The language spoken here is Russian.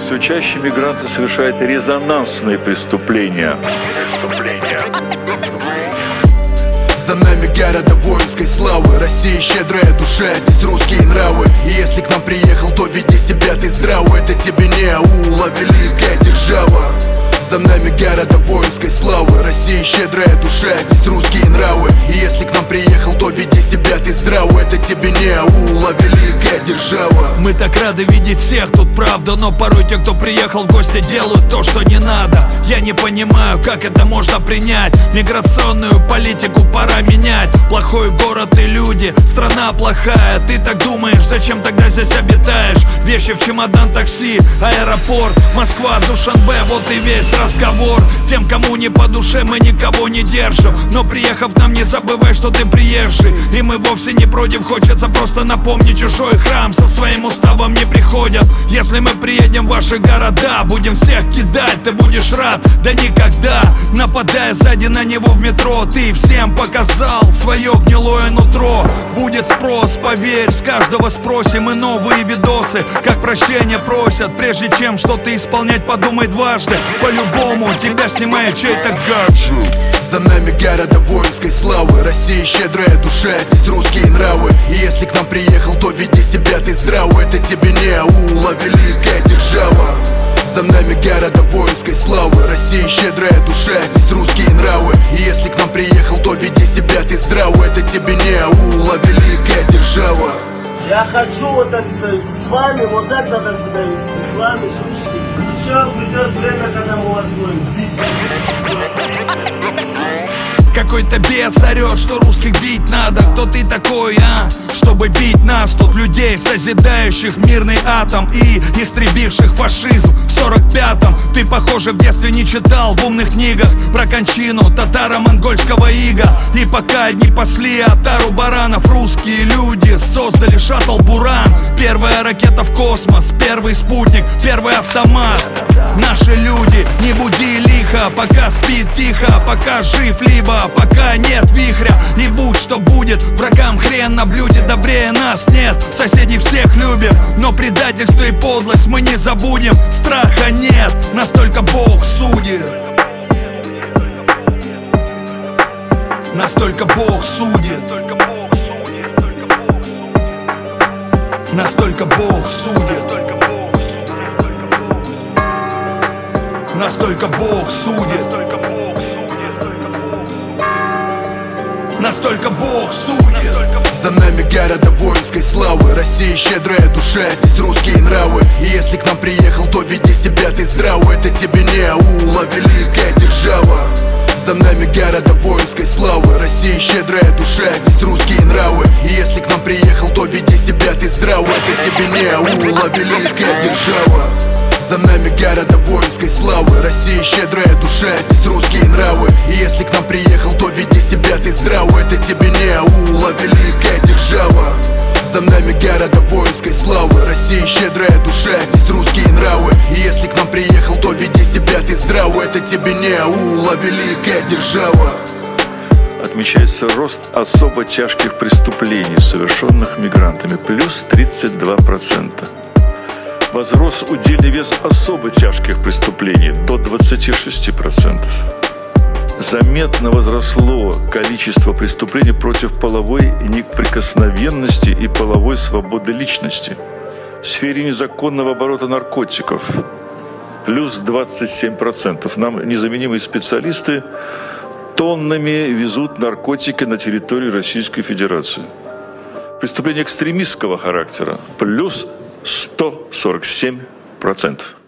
Все чаще мигранты совершают резонансные преступления. За нами города воинской славы, Россия щедрая душа, здесь русские нравы. И если к нам приехал, то веди себя ты здраво. Это тебе не аула, великая держава. За нами города воинской славы, Россия щедрая душа, здесь русские нравы. И если к нам приехал, то веди себя ты здраво. Это тебе не аула, великая держава. Мы так рады видеть всех, тут правда. Но порой те, кто приехал в гости, делают то, что не надо. Я не понимаю, как это можно принять. Миграционную политику пора менять. Плохой город и люди, страна плохая. Ты так думаешь, зачем тогда здесь обитаешь? Вещи в чемодан, такси, аэропорт, Москва, Душанбе, вот и весь разговор. Тем, кому не по душе, мы никого не держим. Но приехав к нам, не забывай, что ты приезжий. И мы вовсе не против, хочется просто напомнить. Чужой храм со своим уставом не приходят. Если мы приедем в ваши города, будем всех кидать, ты будешь рад, да никогда. Нападая сзади на него в метро, ты всем показал свое гнилое нутро. Будет спрос, поверь, с каждого спросим. И новые видосы, как прощения просят. Прежде чем что-то исполнять, подумай дважды. По-любому тебя снимает чей-то гаджет. За нами города воинской славы, Россия щедрая душа, здесь русские нравы. И если к нам приехал, то веди себя ты здраво. Это тебе не аула, великая держава. За нами города воинской славы, Россия щедрая душа, здесь русские нравы. И если к нам приехал, то веди себя ты здраво. Это тебе не аула, великая держава. Я хочу вот так с вами, вот так надо себя вести, с вами, с русскими. Причем придет время, когда мы вас будем бить. Какой-то бес орет, что русских бить надо. Кто ты такой, а? Чтобы бить нас, тут людей, созидающих мирный атом и истребивших фашизм в 45-м. Ты, похоже, в детстве не читал в умных книгах про кончину татаро-монгольского ига. И пока одни пасли отару баранов, русские люди создали шаттл «Буран». Первая ракета в космос, первый спутник, первый автомат. Наши люди, не буди лихо, пока спит тихо, пока жив, либо пока нет вихря. И будь что будет, врагам хрен на блюде, добрее нас нет. Соседей всех любим, но предательство и подлость мы не забудем. Страха нет, настолько Бог судит. Настолько Бог судит. Настолько Бог судит. Настолько Бог судит. Настолько Бог судит. За нами города воинской славы, Россия щедрая душа, здесь русские нравы. И если к нам приехал, то веди себя ты здраво. Это тебе не аула, великая держава. За нами города воинской славы, Россия щедрая душа, здесь русские нравы. И если к нам приехал, то веди себя ты здраво. Это тебе не аула, великая держава. За нами города воинской славы, Россия щедрая душа, здесь русские нравы. И если к нам приехал, то веди себя ты здраво. Это тебе не аула, великая держава. За нами города воинской славы, Россия щедрая душа, здесь русские нравы. И если к нам приехал, то веди себя ты здраво. Это тебе не аула, великая держава. Отмечается рост особо тяжких преступлений, совершенных мигрантами, плюс 32%. Возрос удельный вес особо тяжких преступлений до 26%. Заметно возросло количество преступлений против половой неприкосновенности и половой свободы личности. В сфере незаконного оборота наркотиков плюс 27%. Нам незаменимые специалисты тоннами везут наркотики на территорию Российской Федерации. Преступления экстремистского характера плюс 147%.